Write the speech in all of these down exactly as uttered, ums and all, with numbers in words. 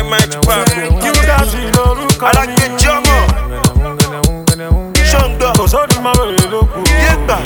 Dynamite Park. Kí ó dá sí lórúkọ mi. Alákejì ọmọ. Ṣọ́ngbọ̀n. Kò sóòdì máa wèrè lókun. Yégbà.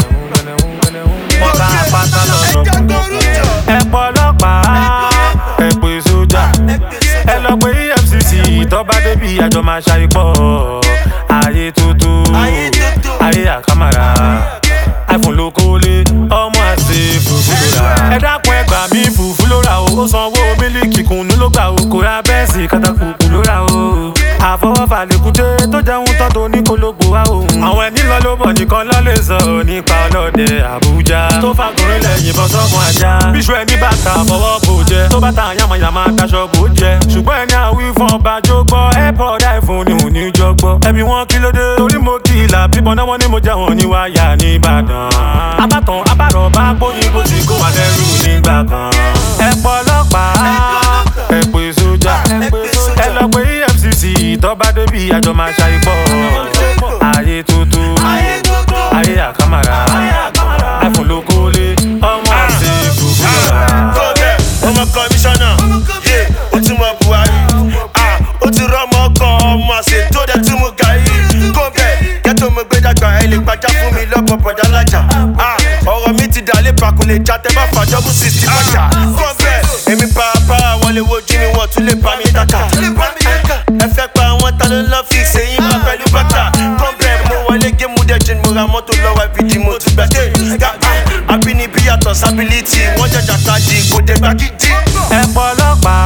Ọ̀gá pátá lọ́nà. Ẹ pọ̀ ọlọ́pàá, ẹ pè sójà. Ẹ lọ pé E F C C tó bá débi àjọ máa ṣàìpọ̀. Ayé tuntun, ayé àkàmàrà. iPhone ló kólé, ọmọ àṣẹ fùfú ló rà. Ẹ dákun ẹ gbà mí fùfú ló rà o. Ó sanwó mílíkì kùnú ló gbà o. Kò ra bẹ́ẹ̀sì kátàkùkù ló rà o. Àfọwọ́fà lèkúté tó jẹun tán tó ní kólógbò wá òun. Àwọn ẹni lọ ló bọ̀ nìkan lọ lè sọ nípa ọlọ́dẹ Àbújá. Tó fàgùnrin lẹ̀ yìnbọn sọ́mọ ajá. Bíṣu ẹni bàtà fọwọ́ bò jẹ. Tó bàtà yamayama daṣọ bò jẹ. Ṣùgbọ́n ẹni àwí fún ọba jó gbọ́. Airpod iPhone ni òní jọ gbọ́. Ẹbí wọn kí ló dé? Torí mo kí ìlà bíbọn náà wọ́n ní mo jẹ́ wọn ní wáyà ní Ìbàdàn. Abátan abárọ̀ bá gbóyin bó ti kó wà lẹ́rù nígbà kan. Ẹ pọ̀ ọlọ́pàá, ẹ pè sójà. Ẹ lọ pé E F C C tó bá débi àjọ máa ṣàìpọ̀. Ayé tuntun, ayé àkàmàrà. iPhone ló kólé, ọmọ àṣẹ fùfú ló rà. Kọ́bẹ̀ ọmọ kọmíṣánná, yé o ti mọ Buhari. O ti rọ́mọ kan ọmọ àṣẹ tó dẹ̀ tún mú gàrí. Kọ́bẹ̀ kẹ́tọ́ mo gbé dàgbà ẹ lè gbajá fún mi lọ́pọ̀ bọ̀dá lájà. Ọ̀rọ̀ mi ti dà lé pakùn lè já tẹ́ bá fàjọ́ bú sixty bàjá. Kọ́bẹ̀ èmi parapara wọn lè wojú mi wọn tún lè bá mi dàkà. Ẹ fẹ́ pa àwọn ta ló lọ́ fi ṣèyí máa pẹ̀lú bàtà. Kọ́bẹ̀ mo wọlé gémù dẹ́jìn mo ra mọ́tò lọ́wọ́ ìbìdí mo tún gbà dé. Abínibí yàtọ̀ sábìlítì wọ́n jàjà káàdì kò dé gbà gidi. Ẹ pọ̀ ọlọ́pàá,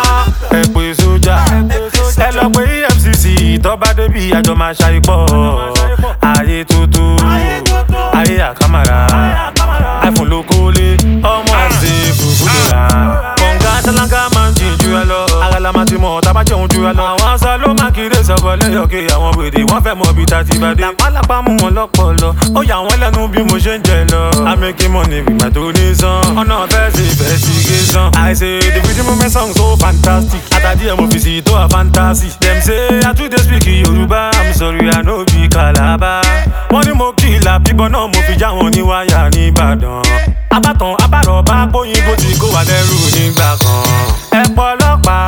ẹ pè sójà. Ẹ lọ pé E F C C tó bá débi àjọ máa ṣàìpọ̀. Ayé tuntun, ayé àkàmàrà. iPhone ló kólé, ọmọ àṣẹ fùfú ló rà. Kọ̀ǹgá sálángá máa ń jìn ju ẹ lọ. Àgàlà máa ti mọ̀ tábà jẹun ju ẹ lọ. Àwọn aṣọ ló máa kiri sọ̀bọ̀ lẹ́yọ̀kẹ́ àwọn wèrè wọ́n fẹ́ mọ bí ta ti bá dé. Lápálápá mú wọn lọ́pọlọ, ó yà wọ́n lẹ́nu bí mo ṣe ń jẹ lọ. I'm making money with my donation. Ọ̀nà fẹ́ ṣe investigation. I say the video movement song so fantastic. Àtàdí ẹ̀ mo fi sí tó a fantasy. Dem say I too dey speak Yorùbá. I'm sorry I no be Calabar. Wọ́n ní mo kìlà bíbọn náà mo fi já wọn ní wáyà ní Ìbàdàn. Abátan abárọ̀ bá gbóyin bó ti kó wà lẹ́rù nígbà kan. Ẹ pọ̀ ọlọ́pàá,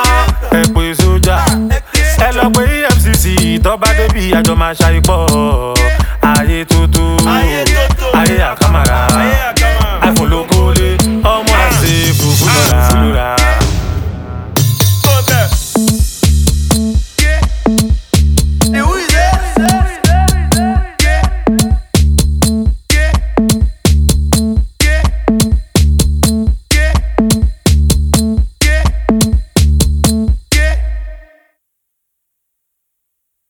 ẹ pè sójà. Ẹ lọ pé E F C C tó bá débi àjọ máa ṣàìpọ̀. Ayé tuntun, ayé àkàmàrà.